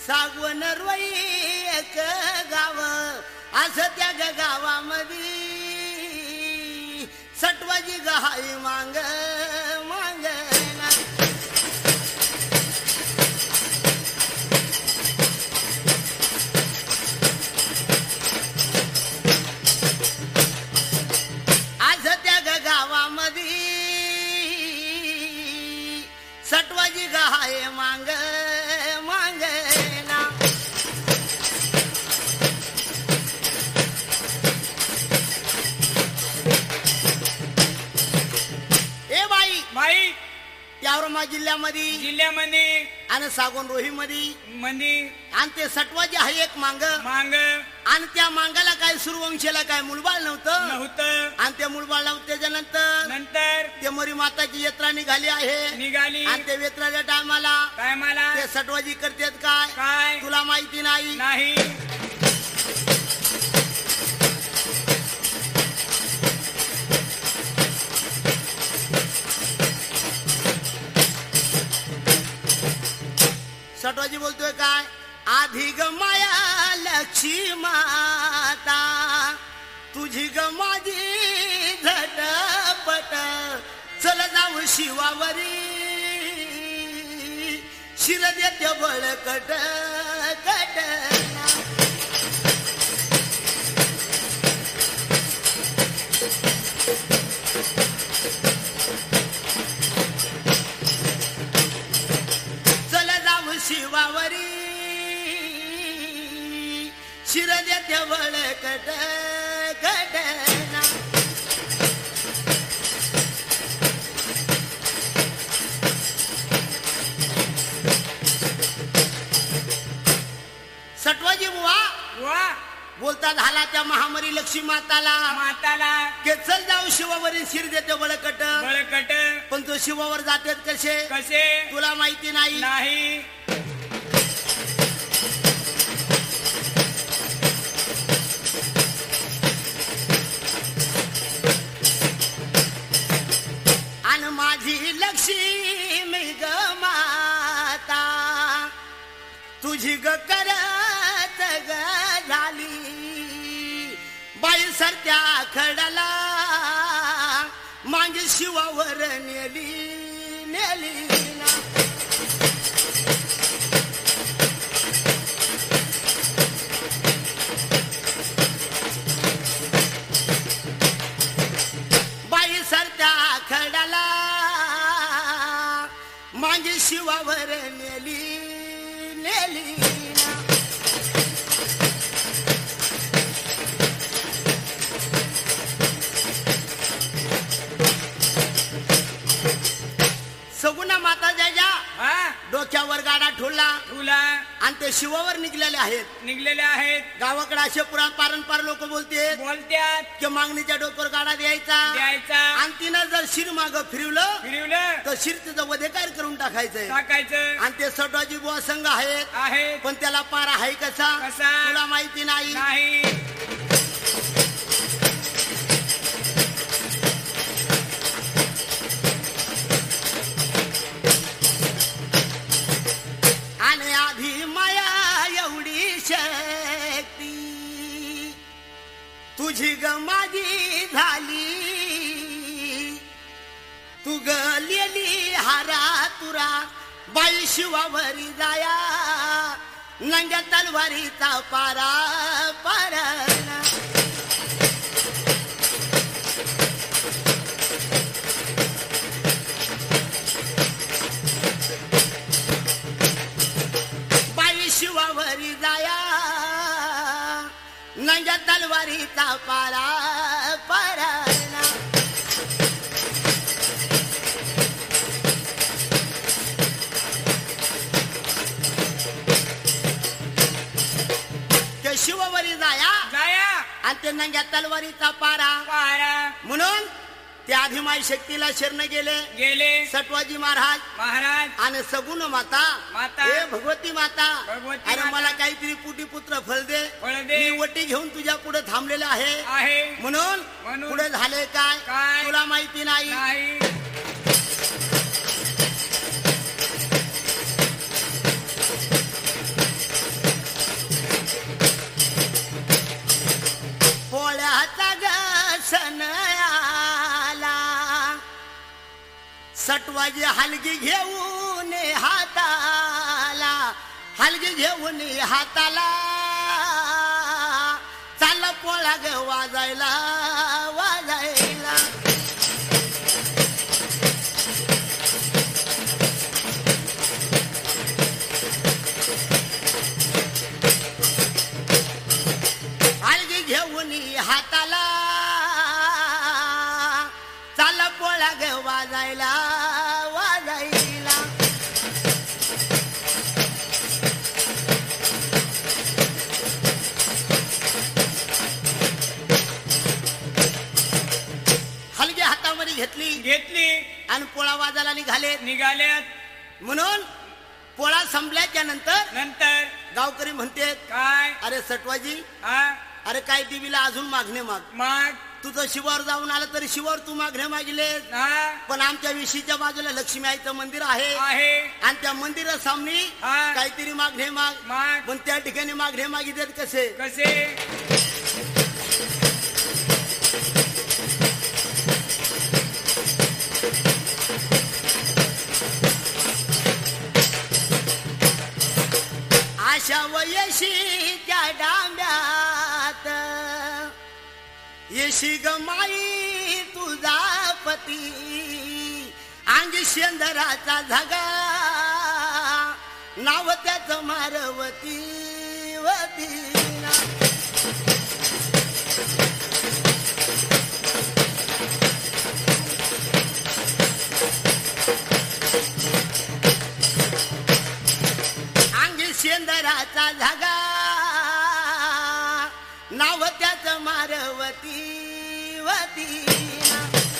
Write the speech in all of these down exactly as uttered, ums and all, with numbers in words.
सागवन रोई एक गाव असं त्या ग गावामध्ये सटवाजी गहाई मांग मांग असं त्या ग गावामध्ये सटवाजी गहाई मांग मांग माई औरंगाबाद जिल्ह्यामध्ये जिल्ह्यामध्ये आणि सागोन रोही मध्ये मध्ये आणि ते सटवाजी आहे एक मांग मांग आणि त्या मांगाला काय सूर्यवंशीला काय मुलबाळ नव्हतं नव्हतं आणि ते मुलबाळ नव्हतं त्याच्यानंतर नंतर ते मोरी माताची यात्रा निघाली आहे निघाली आणि ते यात्रेच्या टायमाला टायमाला ते सटवाजी करतात काय काय तुला माहिती नाही नाही सटवाजी बोलतोय काय आधी ग माया लक्ष्मी माता तुझी ग माझी झटपट चल जाऊ शिवावरी शिर देते बळकट कट शिवावरी शिर देते बळकट कट सटवाजी बुवा वा बोलता झाला त्या महामारी लक्ष्मी माताला माताला के चल जाऊ शिवावरी शिर देते बळकट बळकट पण तो शिवावर जातात कसे कसे तुला माहिती नाही नाही आणि माझी लक्ष्मी ग माता तुझी ग करत ग झाली बाई सरत्या खडाला माझी शिवावर नेली नेली ना बाई सरत्या खडाला माझी शिवावर नेली नेली ना सगुना माता ज्याच्या डोक्यावर गाडा ठोला तुला आणि ते शिवावर निघलेले आहेत निघलेले आहेत गावाकडे असे पुराण पारंपार लोक बोलते बोलत्यात की मागणीच्या डोक्यावर गाडा द्यायचा द्यायचा आणि तिनं जर शिर माग फिरवलं फिरवलं तर शिर तिचं वधेकार करून टाकायचंय टाकायचं आणि ते सटवाजी बुवा संघ आहेत आहेत पण त्याला पार आहे कसा कसा? तुला माहिती नाही नाही आणि आधी माया एवढी शक्ती तुझी ग माझी झाली तू गलेली हारा तुरा बाई शिवावरी जाया नंग्या तलवारीचा पारा पारा शिवावरी जाया नंग्या तलवारीचा पारा पराना ते शिवावरी जाया जाया आणि ते नंग्या तलवारीचा पारा पारा म्हणून त्या आधीमाई शक्तीला शरण गेले गेले सटवाजी महाराज महाराज आणि सगुण माता माता हे भगवती माता भगवती अरे माता. मला काहीतरी पुटी पुत्र फळ दे फळ दे. मी वटी घेऊन तुझ्या पुढे थांबलेले आहे आहे म्हणून म्हणून पुढे झाले काय काय? तुला माहिती नाही नाही हलगी घेऊन हाताला हलगी घेऊन हाताला चाल पोळा ग वाजायला वाजायला. हलगी घेऊन हाताला चाल पोळा ग वाजायला वाजायला. हलगी हातामध्ये घेतली घेतली आणि पोळा वाजायला निघाले निघाल्यात. म्हणून पोळा संपल्याच्या नंतर नंतर गावकरी म्हणते काय अरे सटवाजी हा अरे काय देवीला अजून मागणे माग. मग तुझं शिवावर जाऊन आलं तरी शिवावर तू मागणे मागिले हा पण आमच्या विशीच्या बाजूला लक्ष्मी आईचं मंदिर आहे आहे आणि त्या मंदिरासामने हा. काहीतरी मागणे माग. मग पण त्या ठिकाणी मागणे मागितलेत कसे. कसे आशा वयशीच्या डांब्यात येशी ग माई तुझा पती अंगी शेंदराचा धागा नाव त्याचं मारवती वतीना. अंगी शेंदराचा धागा नाव त्याचं मारवती वतीना.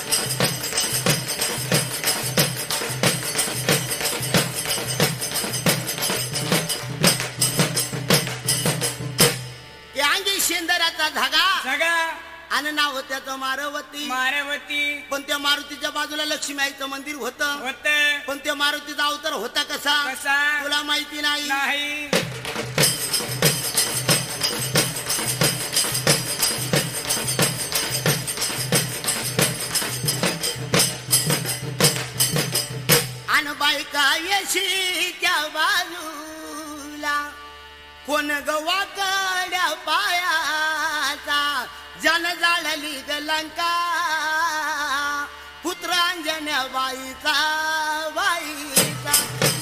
अंगी शेंदराचा धागा सगळा आणि नाव त्याचं मारवती. मारवती पण त्या मारुतीच्या बाजूला लक्ष्मी आईचं मंदिर होतं होत पण त्या मारुतीचा अवतार होता कसा कसा तुला माहिती नाही. नाही. आणि बायका येशीच्या बाजूला कोण गवाकड्या पायाचा जन जाळली ग लंका पुत्रांजन्या बाईचा बाईचा.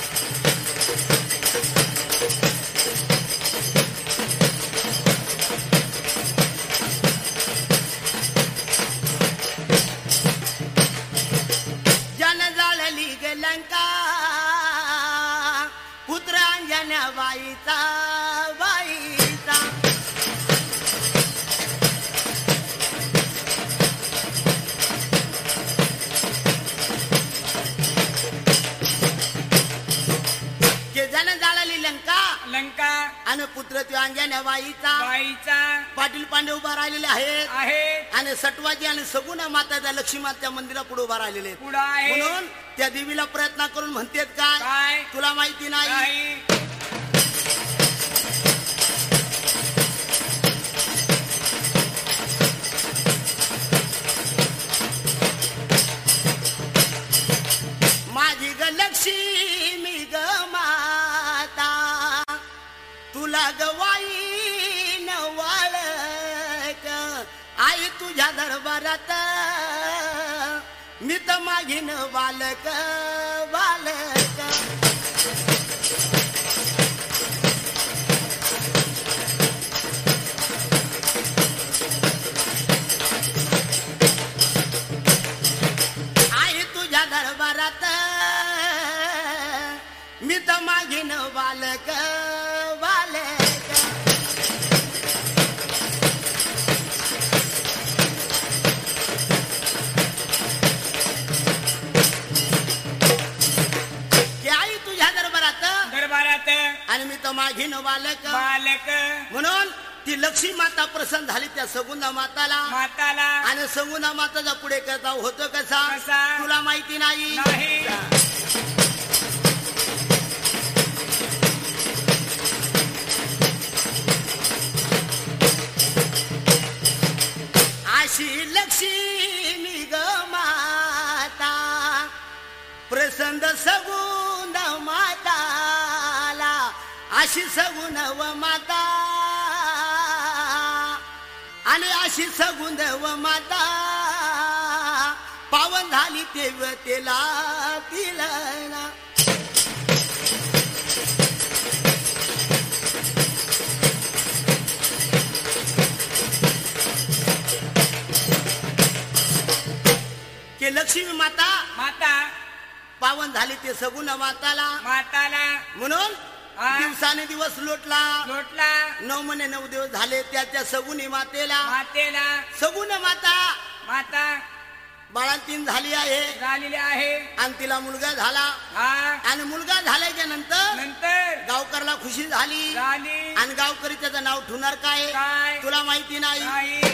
जन जाळली ग लंका पुत्रांजन्या बाईचा बाईचा. के जन जाळली लंका लंका आणि पुत्र त्यो अंजन्या बाईचा. बाईचा पाटील पांडे उभा राहिलेले आहेत आहे आणि सटवाजी आणि सगुणा माता त्या लक्ष्मी माता मंदिरा पुढे उभा राहिलेले आहेत. पुढं आहे म्हणून त्या देवीला प्रयत्न करून म्हणतेत काय काय तुला माहिती नाही. नाही. माझी ग लक्ष्मी ग माता तुला ग वाईन वाळक आई तुझ्या दरबारात मी तर मागीन बालक बालक. आई तुझ्या दरबारात मी तर मागीन बालक बालक. की आई तुझ्या दरबारात दरबारात आणि मी तर मागीन बालक. बालक म्हणून ती लक्ष्मी माता प्रसन्न झाली त्या सगुणा माताला माताला आणि सगुणा माताचा पुढे करता होतं कसा कसा? तुला माहिती नाही. नाही. अशी लक्ष्मी ग माता प्रसन्न अशी सगुण व माता आणि अशी सगुण व माता पावन झाली देवतेला तिला के लक्ष्मी माता माता पावन झाली ते सगुण माताला माताला म्हणून हा. दिवसाने दिवस लोटला लोटला नऊ महिने नऊ दिवस झाले त्याच्या सगुणी मातेला मातेला सगुण माता माता बाळांतीन झाली आहे झालेली आहे आणि तिला मुलगा झाला हा आणि मुलगा झाल्याच्या नंतर नंतर गावकरला खुशी झाली झाली आणि गावकरी त्याचं नाव ठेवणार काय काय तुला माहिती नाही नाही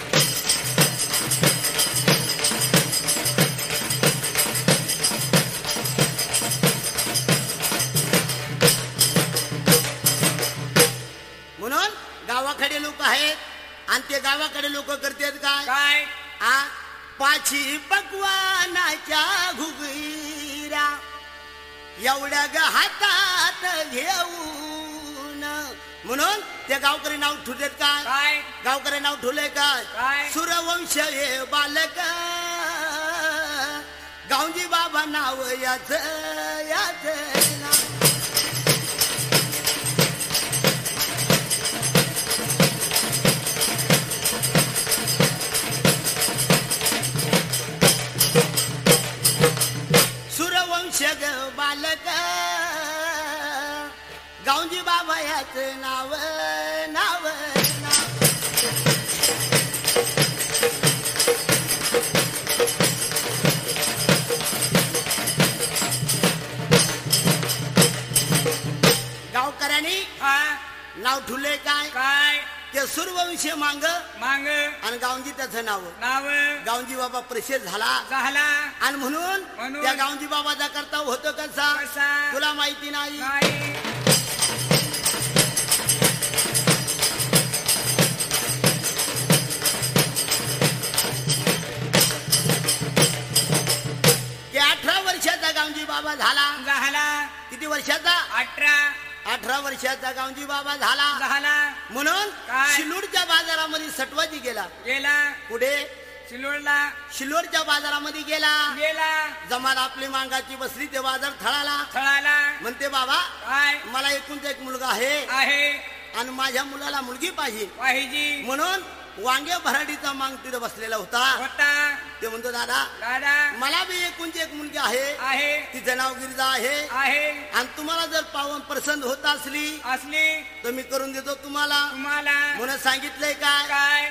म्हणून गावाकडे लोक आहेत आणि ते गावाकडे लोक करतात काय काय आ पाची पकवानाच्या घुगऱ्या एवढ्या ग हातात घेऊन म्हणून ते गावकरी नाव ठेवतात काय काय गावकरी नाव ठेवलंय काय काय सूर्यवंश हे बालक गावजी बाबा नाव याच याच नाव सूर्यवंश ग बालक गावजी बाबा याच नाव नाव नाव गावकऱ्यांनी हा नाव ठुले काय काय ते सूर्यवंशी मांग मांग आणि गावजी त्याचं नाव नाव गावजी बाबा प्रसिद्ध झाला झाला आणि म्हणून म्हणून त्या गावजी बाबाचा करता होतं कसा कसा तुला माहिती नाही नाही की अठरा वर्षाचा गावजी बाबा झाला झाला किती वर्षाचा अठरा अठरा वर्षाचा गावजी बाबा झाला झाला म्हणून काय? शिलूरच्या बाजारामध्ये सटवाजी गेला गेला पुढे सिल्लोडला शिलोरच्या बाजारामध्ये गेला गेला जमात आपली मांगाची बसली ते बाजार थळाला थळाला म्हणते बाबा काय मला एकूणचा एक मुलगा आहे आहे आणि माझ्या मुलाला मुलगी पाहिजे पाहिजे म्हणून वांगे भराडीचा मांग तिथे बसलेला होता होता ते म्हणतो दादा दादा मला बी एकूणची एक मुलगी आहे आहे तिचं नाव गिरिजा आहे आहे आणि तुम्हाला जर पावन पसंत होत असली असली तर मी करून देतो तुम्हाला तुम्हाला म्हणून सांगितलंय काय काय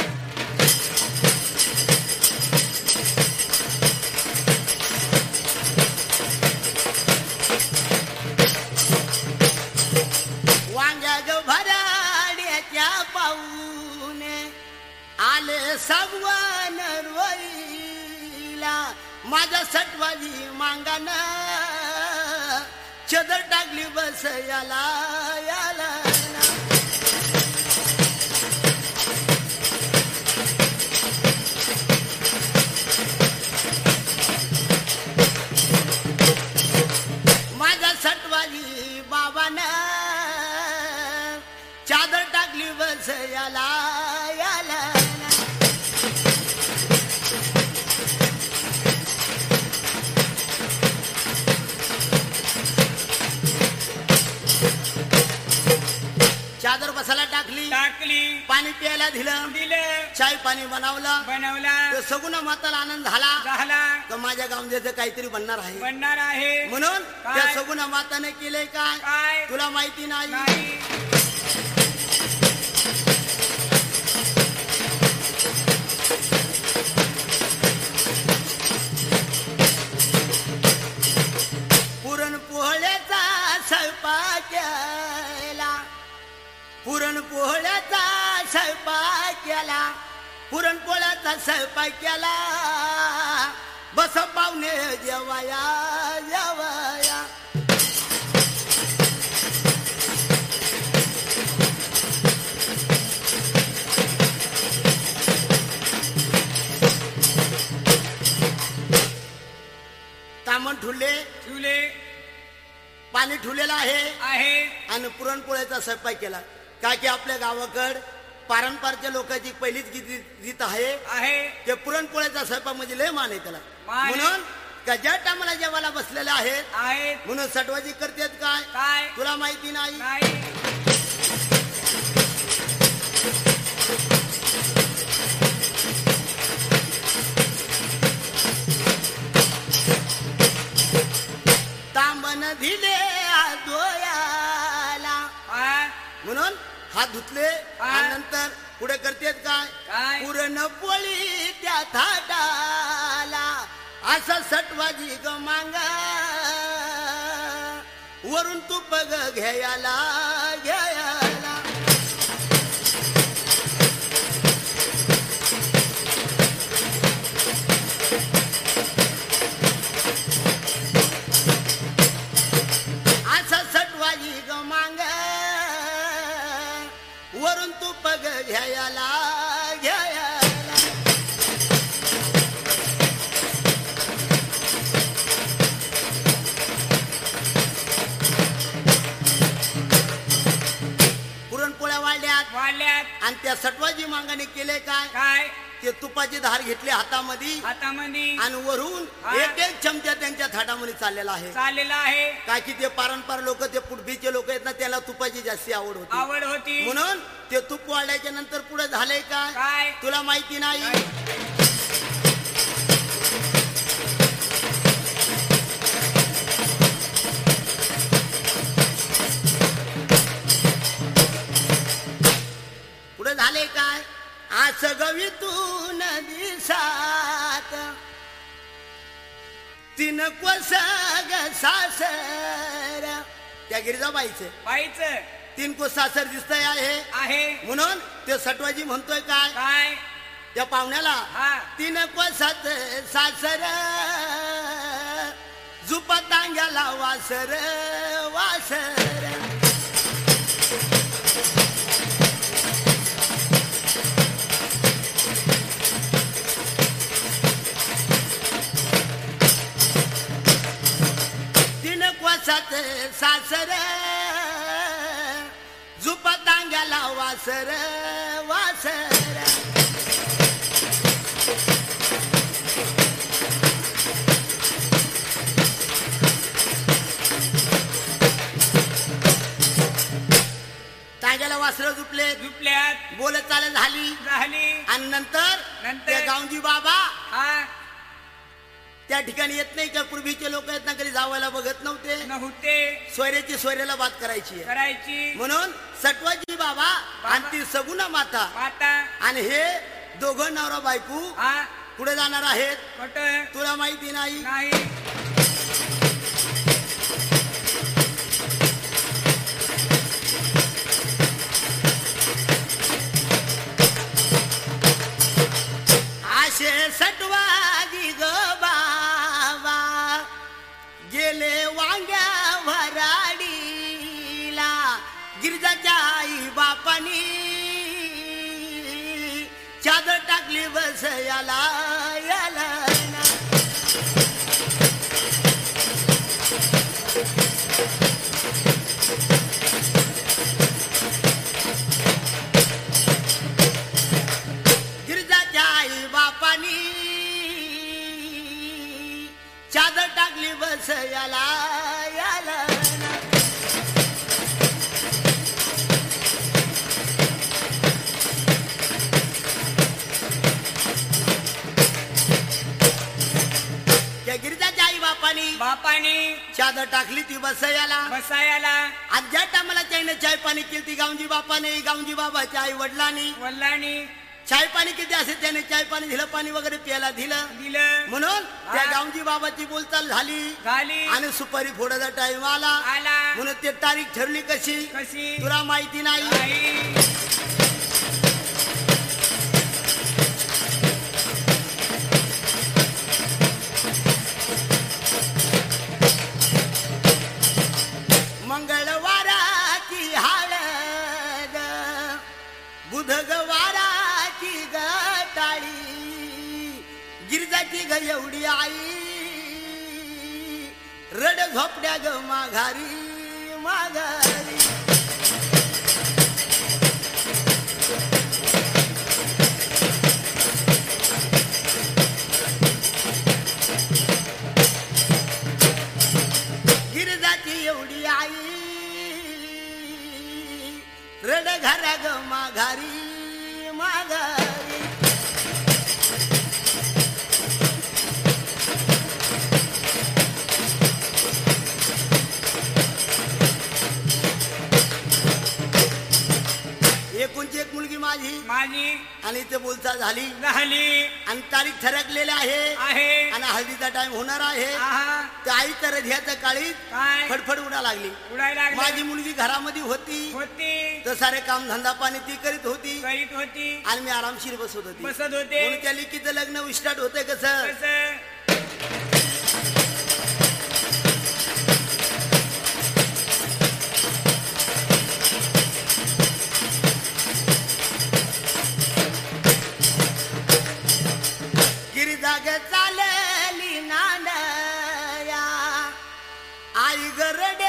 वांग्या ग भराड्याच्या पाहुणे आले सगवान रोईला माझ्या सटवाजी मांगान चदर टाकली बस याला याला माझ्या सटवाजी बाबान चादर टाकली बस याला याला चादर बसायला टाकली टाकली पाणी प्यायला दिलं दिलं चाय पाणी बनवलं बनवला तो सगुणा माताला आनंद झाला झाला तर माझ्या गावमध्ये काहीतरी बनणार आहे बनणार आहे म्हणून काय? त्या सगुणा माताने केलंय काय काय तुला माहिती नाही नाही पुरणपोळ्याचा स्वयंपाक केला पुरणपोळ्याचा स्वयंपाक केला पुरणपोळ्याचा स्वयंपाक केला बस पाहुणे जेवाया जेवाया तामण ठुले ठेवले पाणी ठुलेलं आहे आहे आहे आणि पुरणपोळ्याचा स्वयंपाक केला. का की आपल्या गावाकड पारंपरिक लोकांची पहिलीच गीत गीत आहे आहे ते पुरणपोळ्याचा स्वयंपाक म्हणजे लय मान आहे त्याला. मान आहे. म्हणून का ज्या टायमाला जेवायला बसलेले आहेत आहेत म्हणून सटवाजी करतात काय काय तुला माहिती नाही. नाही तांबन दिले दोयाला हा म्हणून हात धुतले हा. आणि नंतर पुढे करतात काय काय पुरणपोळी त्या थाटाला असं सटवाजी ग मांगा वरून तूप ग घ्यायला घ्यायला. असं सटवाजी ग मांग वरून तूप ग घ्यायला घ्यायला. पुरणपोळ्या वाढल्यात वाढल्यात आणि त्या सटवाजी मांगाने केले काय काय ते तुपाची धार घेतली हातामध्ये हातामध्ये आणि वरून हा. एक एक चमचा त्यांच्या थाटामध्ये चाललेला आहे. चाललेला आहे का की ते पारंपरिक लोक ते पुडबीचे लोक आहेत ना त्याला तुपाची जास्ती आवड होती आवड होती म्हणून ते तूप वाढल्याच्या नंतर पुढे झालंय काय काय तुला माहिती नाही. नाही. पुढे झाले काय आस गवीतून दिसात तीन कोसग सासर त्या गिरिजाबाईचे बाईचं तीन को सासर दिसतंय आहे आहे म्हणून ते सटवाजी म्हणतोय काय काय त्या पाहुण्याला हा तीन कोसात सासर जुपतांग्याला वासर वासर. तीन कोसात सासर जुपतांग्याला वासर वासर. तांग्याला वासर झुपले झुपल्यात बोलत चालत झाली झाली आणि नंतर नंतर त्या गावजी बाबा हा त्या ठिकाणी येत नाही का पूर्वीचे लोक आहेत ना कधी जावायला बघत नव्हते नव्हते सोयऱ्याची सोयऱ्याला बात करायची आहे. करायची म्हणून सटवाजी बाबा आणि ती सगुना माता माता आणि हे दोघं नवरा बायको हा पुढे जाणार आहेत खोट तुला माहिती नाही. नाही आशे सटवाजी ग बाबा गेले वांग्या भराडीला गिरजाच्या आई बापानी चादर टाकली बस याला याला ना. गिरजाच्या आई बापानी चादर टाकली बस याला याला ना. त्या गिरजाच्या आई बापानी बापाने चादर टाकली ती बसयाला बसायला आज ज्या टायमाला त्याने चाय पाणी केली ती गावजी बापाने गावजी बाबाच्या आई वडिलांनी वडिलांनी चाय पाणी किती असे त्याने चाय पाणी दिलं पाणी वगैरे प्यायला दिलं दिलं म्हणून त्या हा. गावजी बाबाची बोलचाल झाली झाली आणि सुपारी फोडायचा टाइम आला आला म्हणून ते तारीख ठरली कशी कशी तुला माहिती नाही. नाही मंगळवाराची हळद बुधगवाराची गटाळी गिरजाची ग एवढी आई रड झोपड्या ग माघारी माघारी. गिरिजाची एवढी आई रड घरा ग माघारी माघारी. एकोणची एक मुलगी माझी माझी आणि ते बोलचाल झाली झाली आणि तारीख ठरकलेली आहे आहे आणि हळदीचा टाइम होणार आहे. आहा त्या आई तर ह्याच्या काळी काय फडफड उडा लागली. उडायला लागली माझी मुलगी घरामध्ये होती होती तर सारे काम धंदा पाणी ती करीत होती करीत होती आणि मी आरामशीर बसत होती. बसत होते म्हणून त्या लिकीचं लग्न स्टार्ट होतंय कसं. कसं गिरिजाग चालली नांदया आई गरडे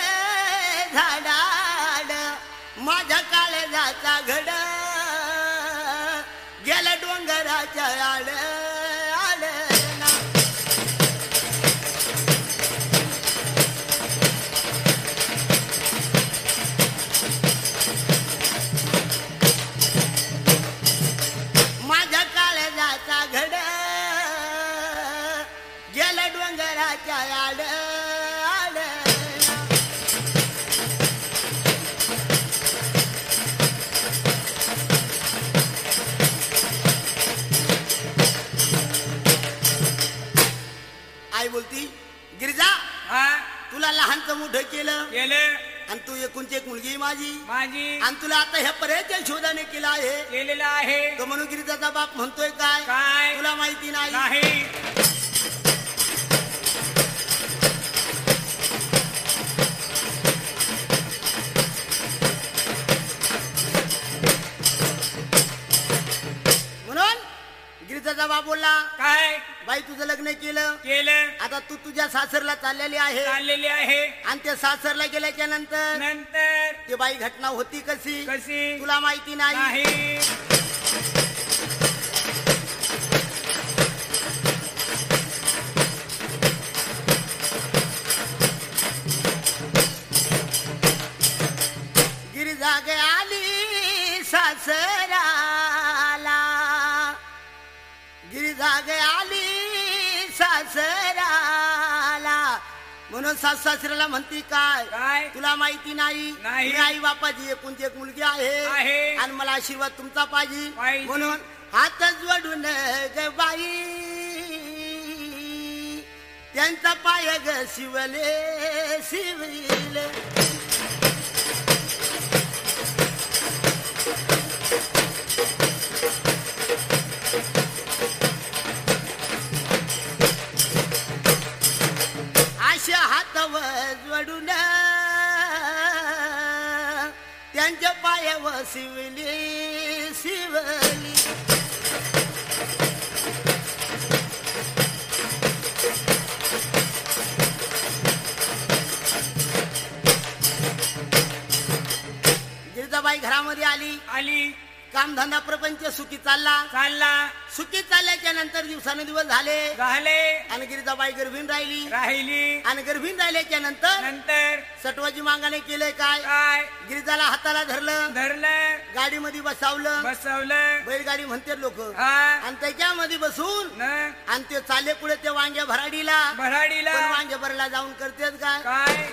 झाडाड माझ्या काळजाचा घड गेला डोंगराच्या आड आड ना. माझ्या काळजाचा घड गेला डोंगराच्या आड आड ना. आई बोलती गिरिजा हा तुला लहानचं मोठं केलं केलं आणि तू एकुणची एक मुलगी माझी माझी आणि तुला आता ह्या पर्यंत शोधाने केला आहे. केलेलं आहे तो म्हणून गिरिजाचा बाप म्हणतोय काय काय तुला माहिती नाही. नाही म्हणून गिरिजाचा बाप बोलला काय बाई तुझं लग्न केलं केलं आता तू तुझ्या सासरला चाललेली आहे चाललेली आहे आणि त्या सासरला गेल्याच्या नंतर नंतर ती बाई घटना होती कशी कशी तुला माहिती नाही. नाही गिरिजाग आली सासराला गिरिजाग आली सासराला म्हणून सास सासऱ्याला म्हणती काय काय तुला माहिती नाही नाही. मी आई बापाची एकुणची एक मुलगी आहे आहे. आणि मला आशीर्वाद तुमचा पाहिजे पाहिजे. म्हणून हात जोडून ग बाई त्यांचा पाय ग शिवले शिवले. अशा हातावर जोडून त्यांच्या पायावर शिवली शिवली. गिरिजाबाई घरामध्ये आली आली कामधंदा प्रपंच सुखी चालला चालला सुखी चालल्याच्या नंतर दिवसानुदिवस झाले झाले आणि गिरिजाबाई गर्भीण राहिली राहिली आणि गर्भीण राहिल्याच्या नंतर नंतर सटवाजी मांगाने केलंय काय काय गिरिजाला हाताला धरलं धरलं गाडीमध्ये बसावलं बसवलं बैलगाडी म्हणते लोक हा आणि त्याच्यामध्ये बसून न आणि ते चाले पुढे त्या वांग्या भराडीला भराडीला पण वांग्या भरला जाऊन करतेच काय काय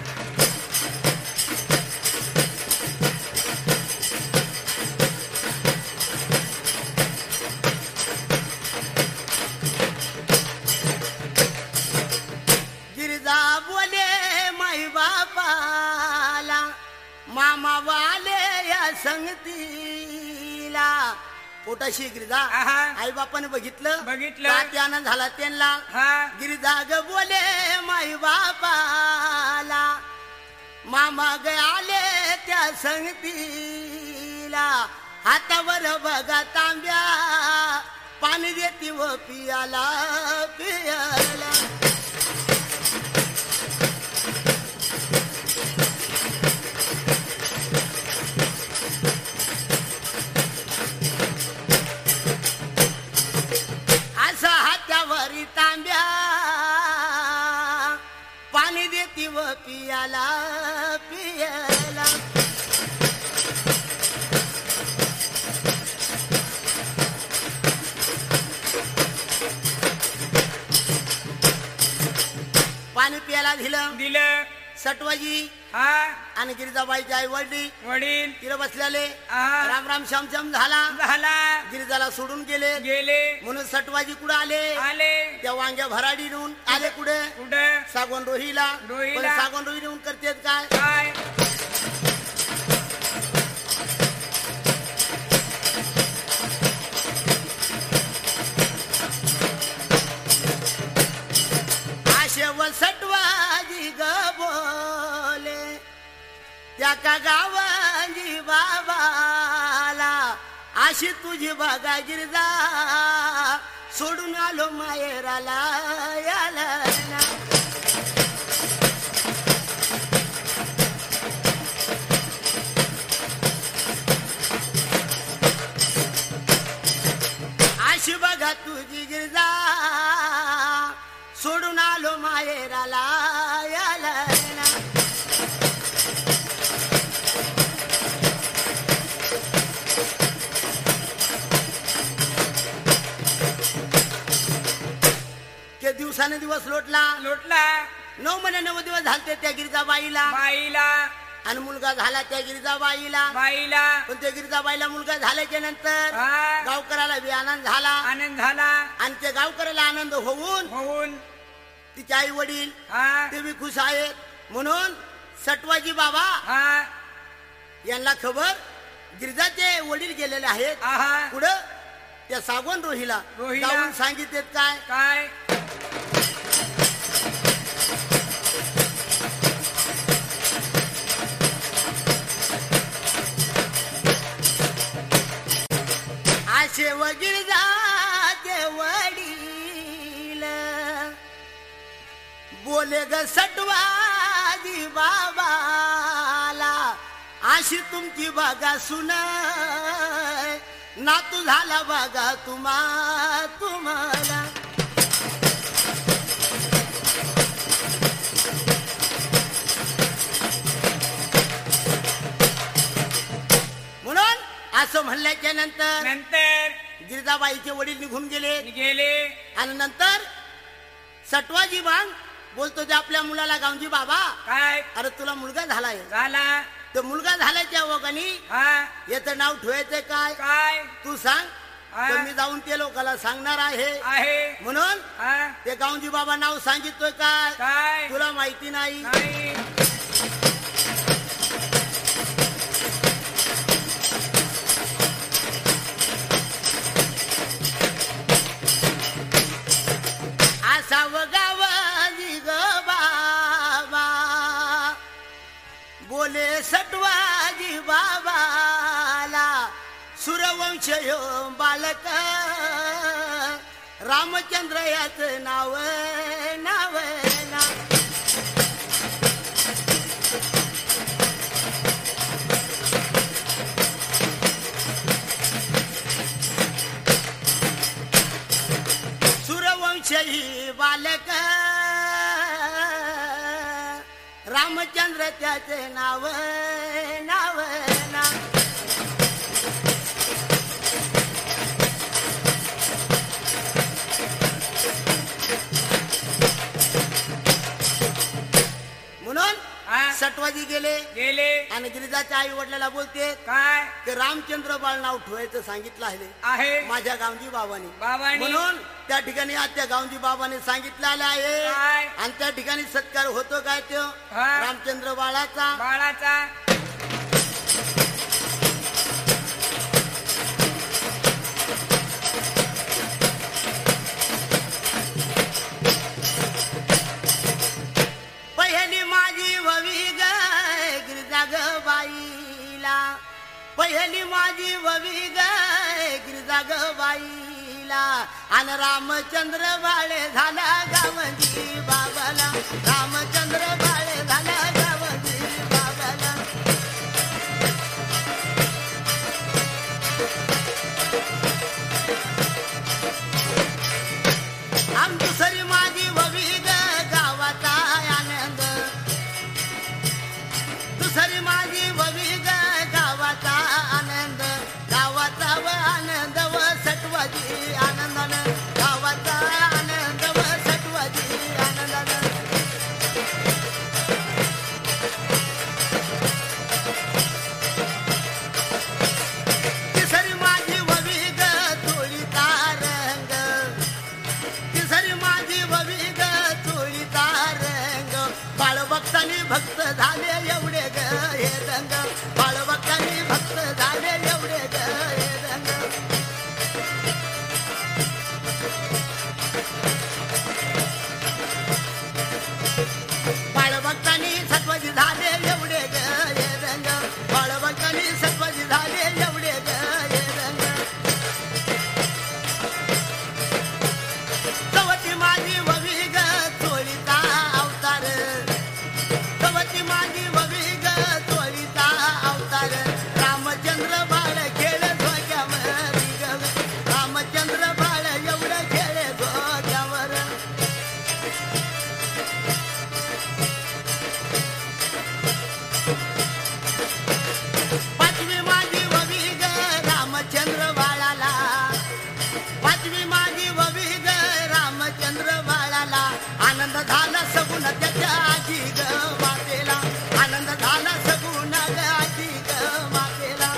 गिरिजा बोले माई बापाला मामा वाले या संगतीला पोटाशी गिरिजा आहा. आई बापाने बघितलं बघितलं. त्यानं झाला त्यांना हा गिरिजा ग बोले माई बापाला मामा ग आले त्या संगतीला हातावर बघा तांब्या पाणी देती व पियाला पियाला दिलं दिलं. सटवाजी हा आणि गिरिजाबाईची आई वडली वडील तिला बसलेले हा राम राम श्याम श्याम झाला. झाला. गिरिजाला सोडून गेले. गेले. म्हणून सटवाजी कुठं आले? आले. त्या वांग्या भराडी नेऊन आले कुठे? कुठं? सागवन रोहीला. रोहीला. पण सागवन रोही नेऊन करतेत काय? काय? आशेव सटवाजी ग बोले त्या का गावांजी बाबाला अशी तुझी बघा गिरजा सोडून आलो माहेराला याला ना. अशी बघा तुझी गिरजा सोडून आलो माहेराला याला ना. ते दिवसाने दिवस लोटला. लोटला. नऊ महिने नऊ दिवस झालते त्या गिरिजाबाईला. बाईला. आणि मुलगा झाला त्या गिरिजाबाईला. बाईला. पण त्या गिरिजाबाईला मुलगा झाल्याच्या नंतर हा गावकऱ्याला बी आनंद झाला. आनंद झाला. आणि त्या गावकऱ्याला आनंद होऊन होऊन तिचे आई वडील हा ते बी खुश आहेत. म्हणून सटवाजी बाबा हा यांना खबर गिरिजाचे वडील गेलेले आहेत. आहा पुढं त्या सागवन रोहीला रोहीला. जाऊन सांगितलेत काय? काय? आशे वगीर जाते वडील बोले ग सटवाजी बाबाला अशी तुमची बघा सुन नातू झाला बघा तुम्हा तुम्हाला. म्हणून असं म्हणल्याच्या नंतर नंतर गिरिजाबाईचे वडील निघून गेले. गेले. आणि नंतर सटवाजी बांग बोलतो ते आपल्या मुलाला गावजी बाबा काय? अरे तुला मुलगा झालाय. झाला. तर मुलगा झाल्याच्या वगानी हा याचं नाव ठेवायचं काय? काय? तू सांग. हा. तर मी जाऊन ते लोकांना सांगणार आहे. आहे. म्हणून हा ते गावजी बाबा नाव सांगितलं काय? काय? तुला माहिती नाही. नाही. असाव गावाजी ग बाबा बोले सटवाजी बाबाला सूरवंश यो बालक रामचंद्र याचं नाव नाव ना. सूरवंश ही बालक रामचंद्र त्याचे नाव नाव ना. म्हणून हा सटवाजी गेले. गेले. आणि गिरिजाच्या आई वडिलाला बोलते काय? ते रामचंद्र बाळ नाव ठेवायचं सांगितलं आहे आहे. माझ्या गावजी बाबांनी. बाबांनी. म्हणून त्या ठिकाणी आज त्या गावजी बाबांनी सांगितलेलं आहे. काय? आणि त्या ठिकाणी सत्कार होतो काय तो हा. रामचंद्र बाळाचा. बाळाचा. पहिली माझी ववी ग गिरिजा ग बाईला. पहिली माझी ववी ग गिरिजा ग बाईला. आणि रामचंद्र बाळे झाला गावजी बाबाला. रामचंद्र बाळे झाला गावजी बाबाला. आम दुसरी माझी ववी ग गावाचा आनंद. दुसरी माझी ववी ग गावाचा आनंद. गावाचा व आनंद व सटवाजी आनंदानं. गावाचा आनंद व सटवाजी आनंदानं. रंग बाळभक्तांनी भक्त झाले एवढे ग हे रंग बाळभक्तांनी सत्वजी झाले एवढे ग हे रंग बाळभक्तांनी सत्वजी झाले एवढे ग हे रंग सवती माझी ववी ग चोळीचा अवतार सवती माझी ववी ग चोळीचा अवतार रामचंद्र बाळ खेळ ध्वजावर ग रामचंद्र बाळ एवढं खेळ ध्वजावर पाचवी माझी ववी ग रामचंद्र बाळाला पाचवी माझी ववी ग रामचंद्र बाळाला आनंद झाला सगुण त्याच्या आजी ग मातेला आनंद झाला सगुण ग आजी ग मातेला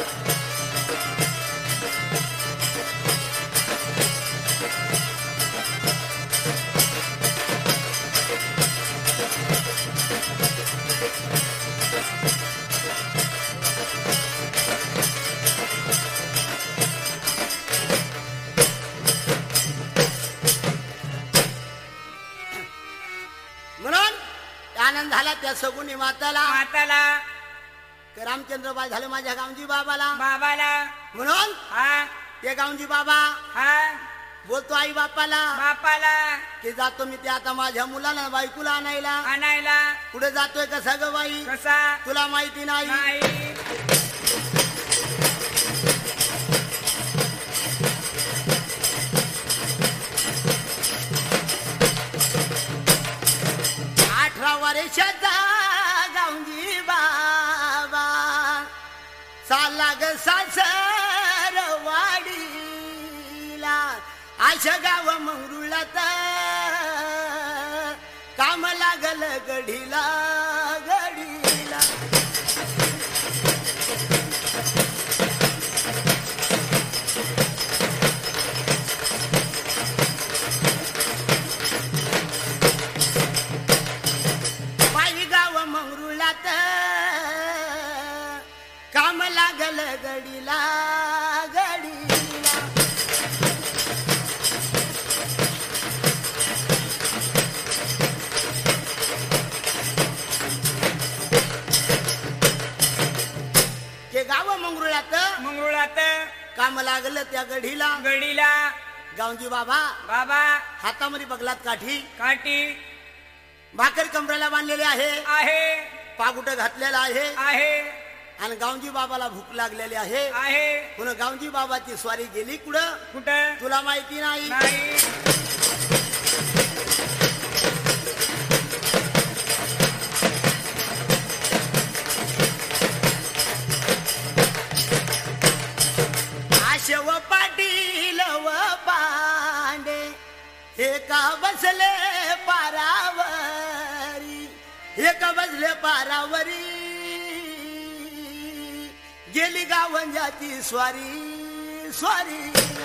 म्हणून आनंद झाला त्या सगुणी माताला माताला रामचंद्र बाळ झाले माझ्या गावजी बाबाला बाबाला म्हणून हा ते गावजी बाबा हा बोलतो आई बापाला बापाला की जातो मी ते आता माझ्या मुलाला बायकोला आणायला आणायला पुढे जातोय कसा ग बाई कसा तुला माहिती नाही नाही अठरा वर्षाचा गावजी बाबा चालला ग सासर वाडीला आशा गाव मंगरुळात काम लागल गडीला गडीला पायी गाव मंगरुळात काम लागल गडीला गडीला ते गाव मंगरुळात मंगरुळात काम लागलं त्या गडीला गडीला गावजी बाबा बाबा हातामध्ये बगलात काठी काठी भाकर कमरेला बांधलेले आहे आहे पागुट घातलेला आहे आहे आणि गावजी बाबाला भूक लागलेली आहे आहे पुन्हा गावजी बाबाची स्वारी गेली कुठं कुठं तुला माहिती नाही नाही आशव पाटील व पांडे हे का बसले पारावरी हे का बसले पारावरी गेली गावंजाची स्वारी स्वारी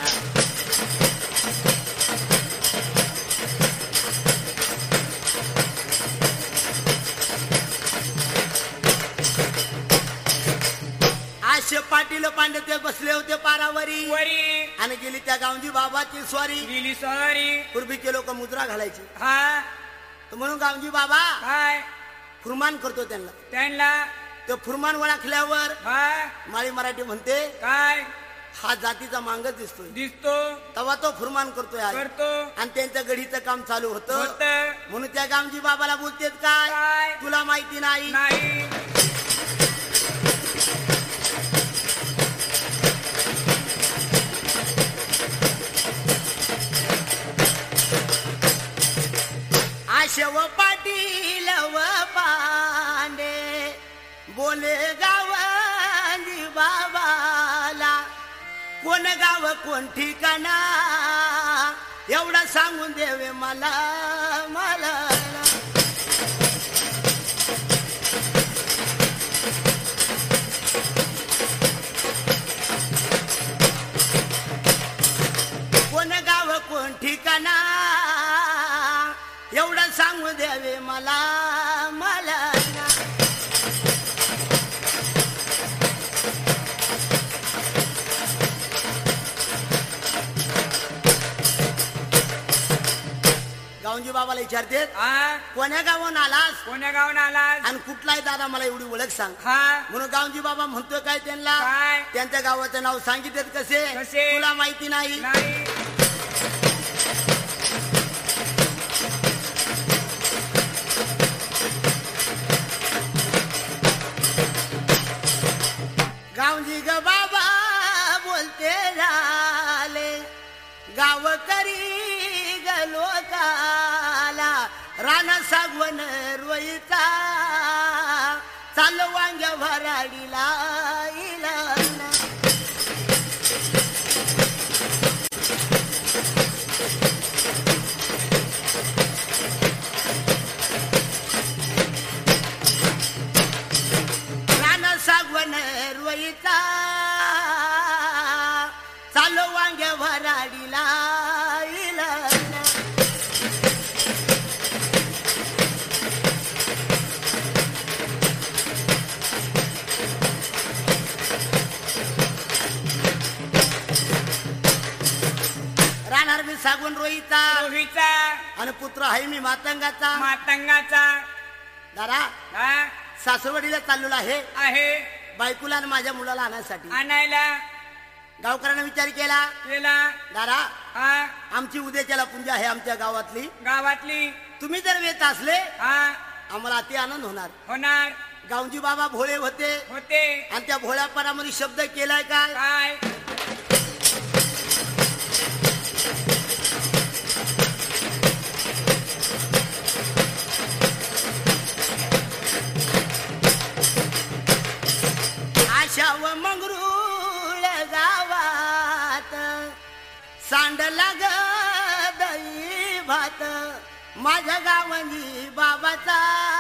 आशे पाटील पांडे ते बसले होते पारावरी वरी आणि गेली त्या गावजी बाबाची स्वारी गेली सवारी पूर्वीचे लोक मुद्रा घालायची हा तर म्हणून गावजी बाबा काय फुरमान करतो त्यांना त्यांना तो फुरमान ओळखल्यावर हा माळी मराठी म्हणते काय हा जातीचा मांगच दिसतोय दिसतो तेव्हा तो फुरमान करतोय आज. करतो आणि त्यांचं गडीचं काम चालू होतं होतं म्हणून त्या गावजी बाबाला बोलतेत काय काय तुला माहिती नाही नाही आशव पाटील व पांडे बोले गावजी बाबाला कोण गाव कोण ठिकाणा एवढं सांगून देवे मला मला कोण गाव कोण ठिकाणा एवढं सांगू द्यावे मला मला विचारते हा कोण्या गावाहून आलास कोण्या गावून आलास आणि कुठलाही दादा मला एवढी ओळख सांग. हा म्हणून गावजी बाबा म्हणतोय काय त्यांना काय त्यांच्या गावाचं नाव सांगितलं कसे कसे? तुला माहिती नाही. नाही गावजी ग बाबा बोलते झाले गावकरी गलो काला राणा सागवन रोईचा चाल वांग्या भराडीला इला. राणा सागवन रोईचा चालो वांग्या भराडीला इला. राहणार मी सागवन रोईचा रोहीचा आणि पुत्र आहे मी मातंगाचा. मातंगाचा दादा हा सासरवाडीला चाललेलो आहे आहे बायकोला आणि माझ्या मुलाला आणण्यासाठी. आणायला गावकऱ्यांना विचार केला केला दादा हा आमची उद्याच्याला पूजा आहे आमच्या गावातली. गावातली तुम्ही जर येत असले हा आम्हाला अति आनंद होणार. होणार गावजी बाबा भोळे होते होते आणि त्या भोळ्यापणामध्ये शब्द केलाय काय काय आशा व मंगरूळ गावात सांडला ग दही भात माझ्या गावांनी बाबाचा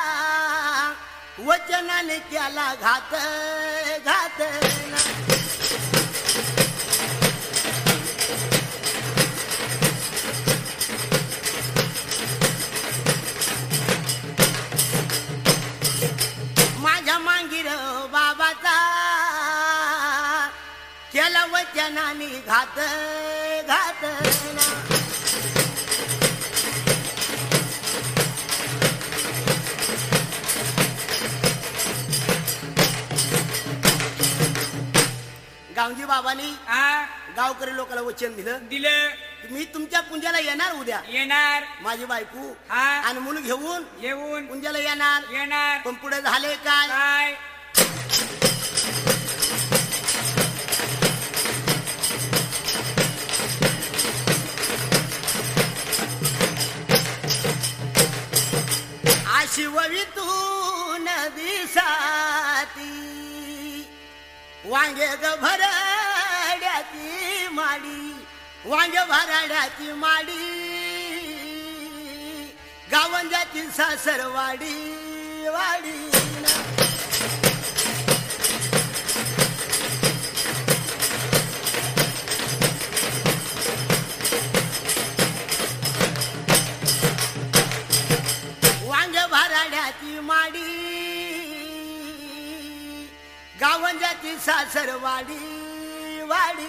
वचनाने केला घात घात. माझ्या मांगीर बाबाचा केला वचनाने घात घात. गावजी बाबांनी हा गावकरी लोकांना वचन दिलं दिलं मी तुमच्या पुंजाला येणार उद्या. येणार माझी बायको हा आणि मुलं घेऊन येऊन पुंजाला येणार. येणार पण पुढे झाले काय काय शिववितून दिसाती वांगे ग भराड्याची माडी वांगे भराड्याची माडी गावंजाची सासरवाडी वाडी. माडी गावंजाची सासरवाडी वाडी.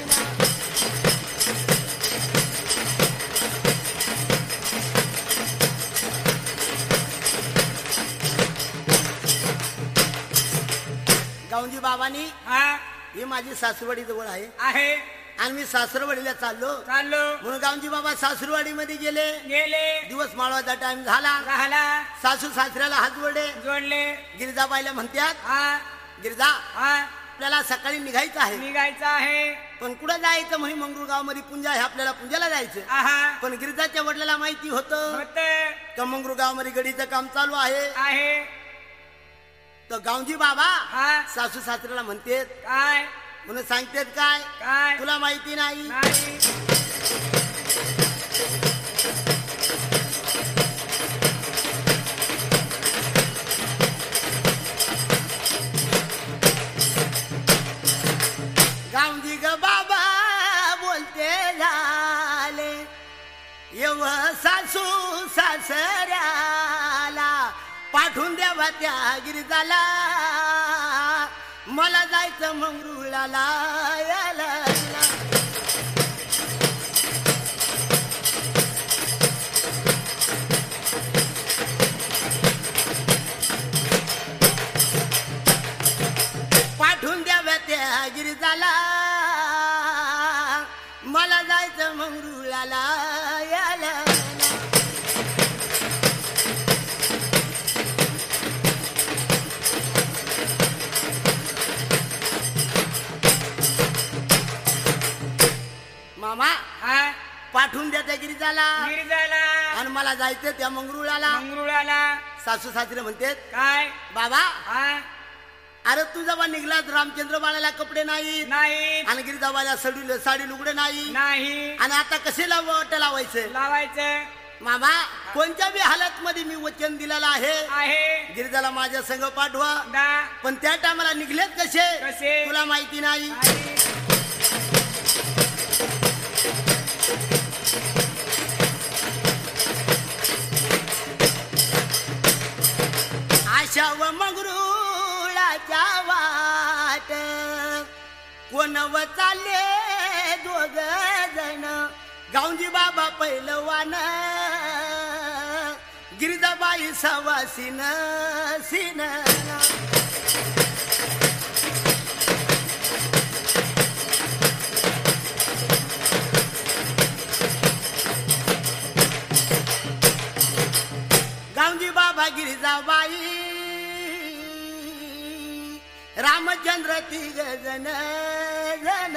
गावजी बाबांनी हा ही माझी सासरवाडी जवळ आहे आहे आणि मी सासरवाडीला चाललो चाललो म्हणून गावजी बाबा सासरवाडी मध्ये गेले. गेले दिवस माळवाचा टाइम झाला. राहिला सासू सासऱ्याला हात जोडले जोडले गिरिजाबाईला म्हणतात हा गिरिजा हा आपल्याला सकाळी निघायचं आहे. निघायचं आहे पण कुठं जायचं म्हणे मंगरूळ गाव मध्ये पुंजा आहे आपल्याला पुंजाला जायचं. आहा पण गिरिजाच्या वडिलाला माहिती होतं होत का मंगरूळ गाव मध्ये गडीचं काम चालू आहे. आहे तर गावजी बाबा हा सासू सासऱ्याला म्हणतेत काय म्हणून सांगतेत काय काय तुला माहिती नाही. नाही गावजी ग बाबा बोलते झाले येव सासू सासऱ्याला पाठवून द्यावा त्या गिरिजाला मला जायचं मंगरुळाला याला. त्या गिरिजाला मला जायचं मंगरुळाला याला मामा हा पाठवून द्या त्या गिरिजाला गिरिजाला आणि मला जायचं त्या मंगरुळाला. मंगरुळाला सासू सासरे म्हणतात काय बाबा हा अरे तू जेव्हा निघलास रामचंद्र बाळाला कपडे नाही नाही आणि गिरिजाबाला साडी साडी लुगडे नाही नाही आणि आता कसे लाव वाट लावायचं लावायचं मामा कोणत्या बी हालत मध्ये मी वचन दिलेलं आहे आहे गिरिजाला माझ्या संग पाठवा दा पण त्या टायमाला निघलेत कसे कसे? तुला माहिती नाही. नाही. आशा व मंगरुळाच्या वाट कोण व चालले दोघ जण गावजी बाबा पहिलवान गिरिजाबाई सवासीन सीन गावजी बाबा गिरिजाबाई रामचंद्र तिघ जण जण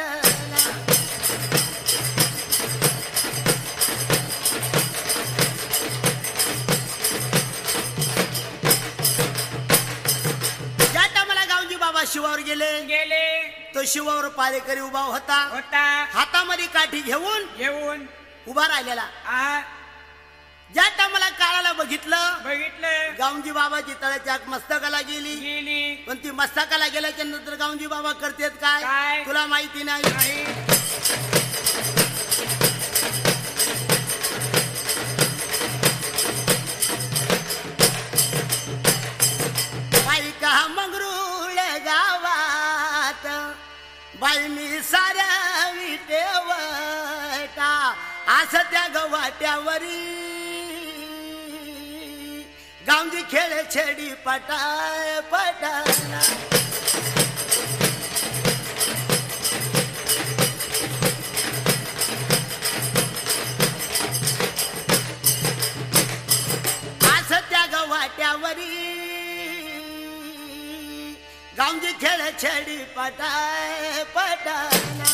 ज्या टायमाला गावजी बाबा शिवावर गेले गेले तो शिवावर पारेकरी उभा होता होता हातामध्ये काठी घेऊन घेऊन उभा राहिलेला. आ ज्या टायमाला काळाला बघितलं बघितलं गावजी बाबाची तळ्याच्या मस्तकाला गेली गेली पण ती मस्तकाला गेल्याच्या नंतर गावजी बाबा करतेत काय काय? तुला माहिती नाही. नाही बाई का मंगरुळ गावात बाई मी साऱ्या विटेवटा असं त्या गवाट्यावरी गावजी खेळ छेडी पटाय पटाला असं त्या गवाट्यावरी गावजी खेळ छेडी पटाय पटाला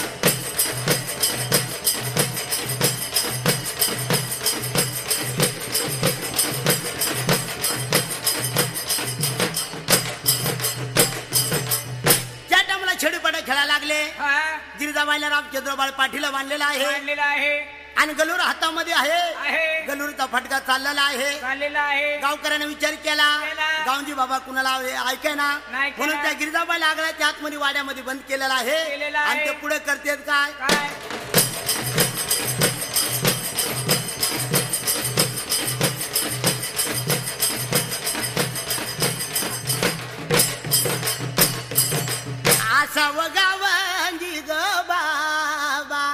छेडीपडा खेळायला लागले. हा गिरिजाबाईला रामचंद्र बाळ पाठीला बांधलेला आहे आणलेला आहे आणि गलूर हातामध्ये आहे आहे गलूरचा फटका चाललेला आहे. चाललेला आहे गावकऱ्याने विचार केला केला. गावजी बाबा कुणाला ऐकाय ना नाही केला. म्हणून त्या गिरिजाबाईला आगळ्याच्या आतमध्ये वाड्यामध्ये बंद केलेला आहे केलेला आणि आहे. ते पुढे करतेत काय काय असाव गावंगी ग बाबा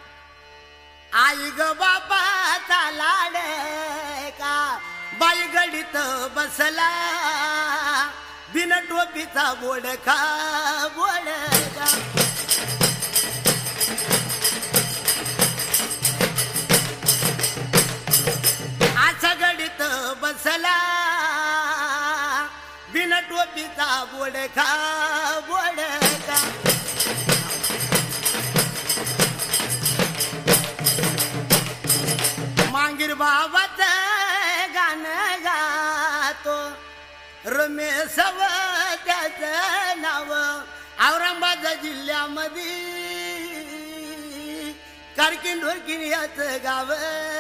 आई ग बापाचा लाड का बाई गडीत बसला बिन टोपीचा बोडखा बोडका असा गडीत बसला बिन टोपीचा बोडखा बोडका मांगीर बाबाच गाणं गातो रमेश त्याचं नाव औरंगाबाद जिल्ह्यामध्ये कारकिन ढोरकिन याच गाव